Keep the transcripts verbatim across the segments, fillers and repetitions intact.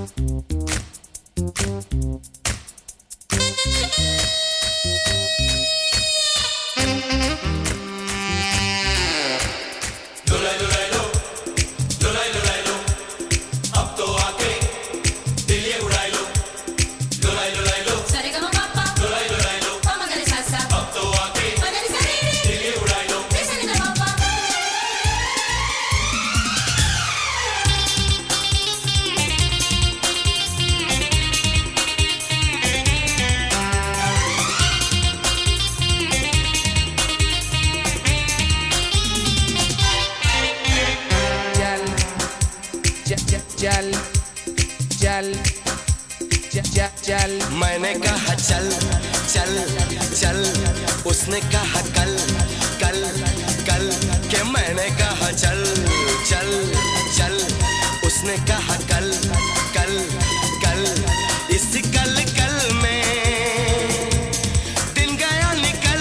चल चल चल चल। मैंने कहा चल चल चल, उसने कहा कल कल कल के मैंने कहा चल चल चल, उसने कहा कल कल कल। इस कल कल में दिन गया निकल,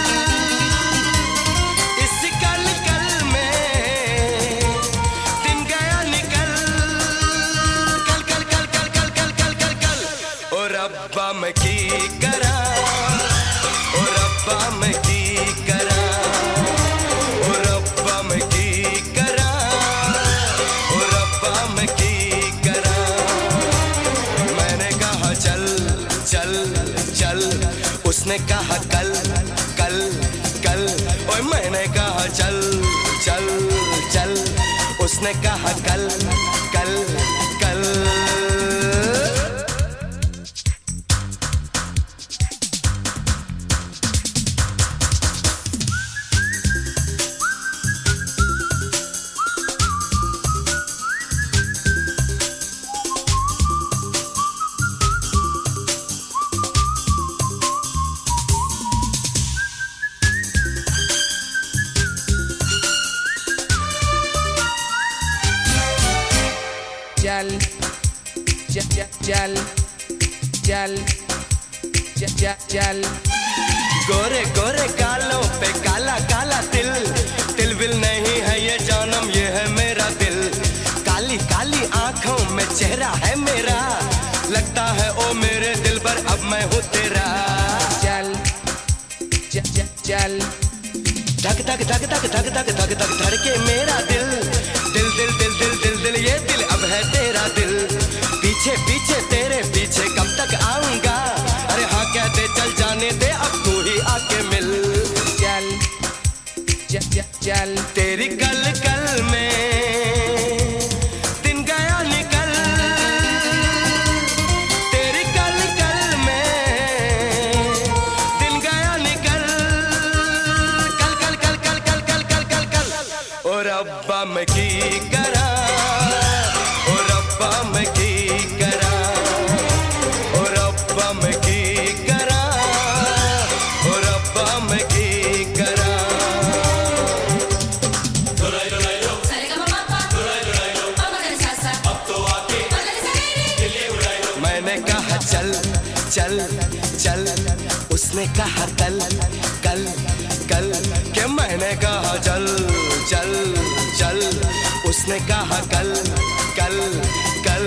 इस कल कल में दिन गया निकल। कल कल कल कल कल कल कल कल कल। ओ रब्बा मैं की करा, ओ रब्बा मैं की करा, ओ रब्बा मैं की करा, ओ रब्बा मैं की करा। मैंने कहा चल चल चल, उसने कहा कल कल कल। ओए मैंने कहा चल चल चल, उसने कहा कल कल कल। चल चल चल चल चल चल। गोरे गोरे गालों पे काला काला तिल, तिल विल नहीं है ये जानम, ये है मेरा दिल। काली काली आंखों में चेहरा है मेरा, लगता है ओ मेरे दिल पर अब मैं हूँ तेरा। चल चल चल। धक धक धक धक धक धक धक धक धड़के मेरा दिल, दिल दिल दिल दिल दिल दिल ये दिल अब है तेरा दिल। पीछे पीछे तेरे पीछे कब तक आऊंगा, अरे हाँ कहते चल जाने दे अब तू ही आके मिल। चल चल चल। तेरी कल कल में दिन गया निकल, तेरी कल कल में दिन गया निकल। कल कल कल कल कल कल कल कल कल। ओ रब्बा मैं की करा, ओ रब्बा मैं की करा, ओ रब्बा मैं की करा, ओ रब्बा मैं की करा। मैंने कहा चल चल चल, उसने कहा कल कल कल के मैंने कहा चल चल चल, उसने कहा कल कल कल।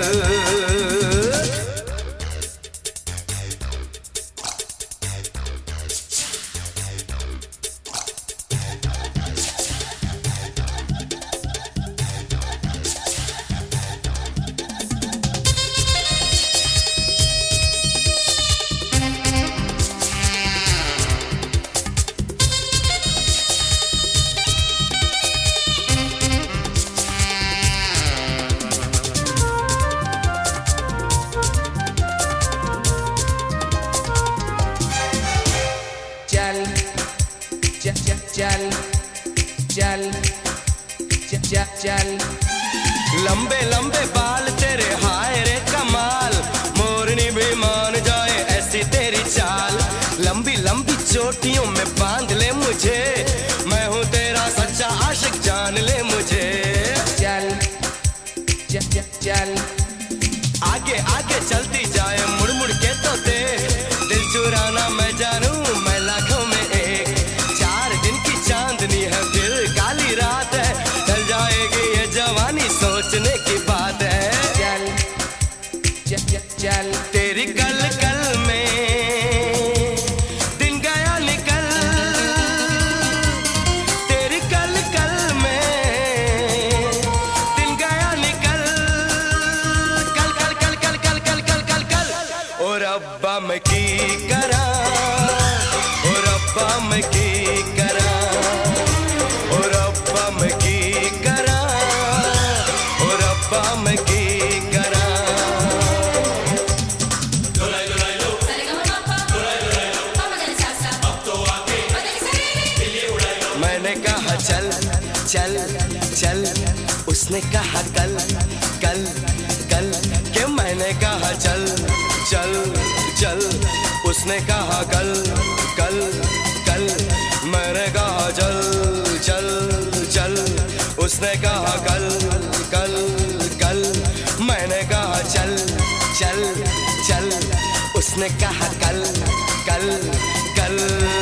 चल चल चल चल चल। लंबे लंबे बाल तेरे हाय रे कमाल, मोरनी भी मान जाए ऐसी तेरी चाल। लंबी लंबी चोटियों में बांध ले मुझे, मैं हूँ तेरा सच्चा आशिक जान ले मुझे। चल चल चल चल। आगे आगे चलती जाए मुड़ मुड़ के तो दे, दिल चुराना मैं जानू मैं लाखों में एक। चार दिन की चांदनी है फिर काली रात है, ढल जाएगी ये जवानी सोचने की बात है। रब्बा मैं की करा, ओ रब्बा मैं की करा, ओ रब्बा मैं की करा, ओ रब्बा मैं की करा। मैंने कहा चल चल चल, उसने कहा कल कल कल, के मैंने कहा चल चल चल, उसने कहा कल कल कल, मैंने कहा चल चल चल, उसने कहा कल कल कल, मैंने कहा चल चल चल, उसने कहा कल कल कल।